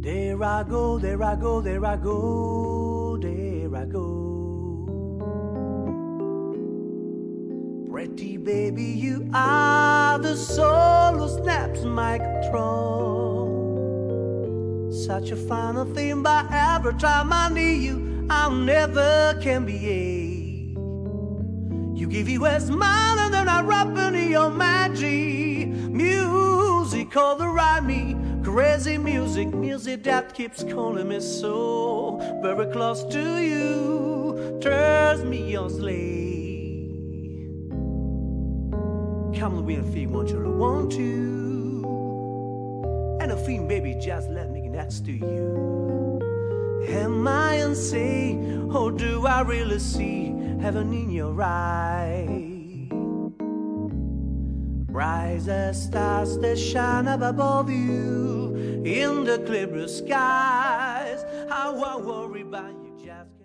There I go, there I go, there I go, there I go. Pretty baby, you are the soul who snaps my control. Such a final thing, but every time I need you, I never can be a. You give you a smile and then I wrap in your magic. Music all around me, crazy music, music that keeps calling me so very close to you, turns me on slave. Come with me, want you to want to, and a thing, baby, just let me next to you. Am I insane, or do I really see heaven in your eyes? Bright as stars that shine up above you in the clear blue skies. How I worry about you just